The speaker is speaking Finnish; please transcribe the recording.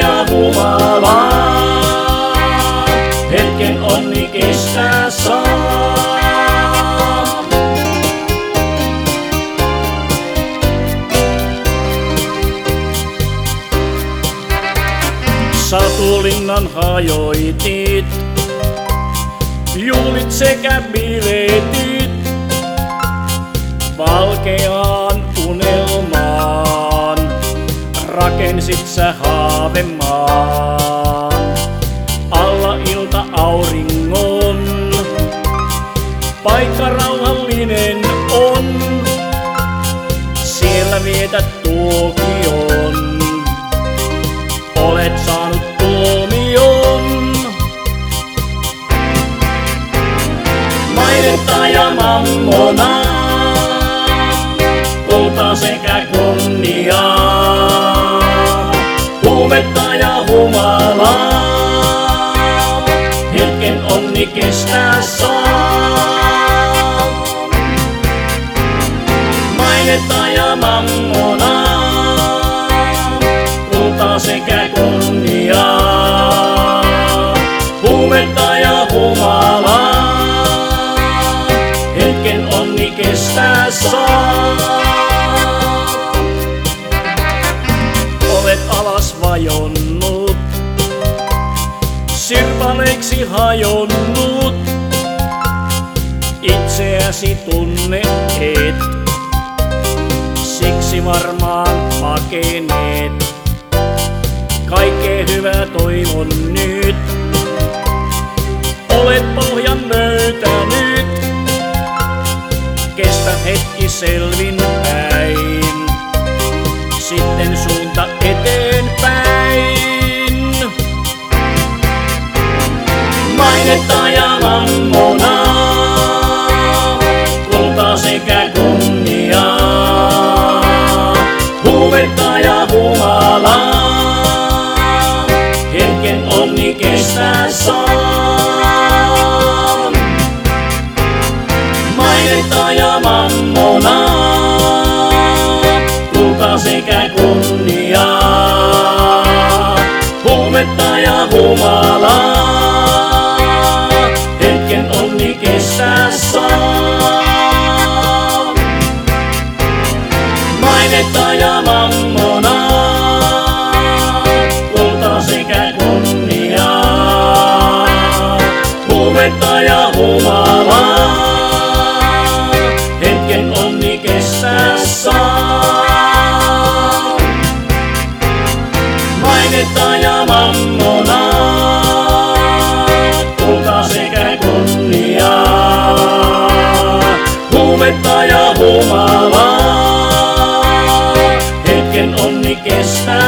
ja humalaa, hetken onni kestää saa. Satulinnan hajoitit, juhlit sekä biletit, valkeaan unelmaan rakensit sä haavemaan. Alla ilta auringon, paikka rauhallinen on, siellä vietät tuokion. Olet saanut tuomion. Mainetta ja mammonaa, kultaa sekä kunniaa, huumetta ja humalaa, hetken onni kestää saa. Mainetta ja mammonaa, kultaa sekä kunniaa, huumetta ja humalaa, hetken onni kestää saa. Olet alas vajonnut, sirpaleiksi hajonnut, itseäsi tunne et, siksi varmaan pakenet. Kaikkea hyvää toivon nyt, olet pohjan löytänyt, kestä hetki selvin päin, sitten suunta eteenpäin. Mainetta ja mammonaa, kultaa sekä kunniaa, huumetta ja humalaa, hetken onni kestää saa. Mainetta ja mammonaa, kultaa sekä kunniaa, huumetta ja humalaa, hetken onni kestää saa. Mainetta ja mammonaa, kultaa sekä kunniaa, huumetta ja humalaa, hetken onni kestää saa. Mainetta ja mammonaa, kultaa sekä kunniaa, huumetta ja humalaa, hetken onni kestää.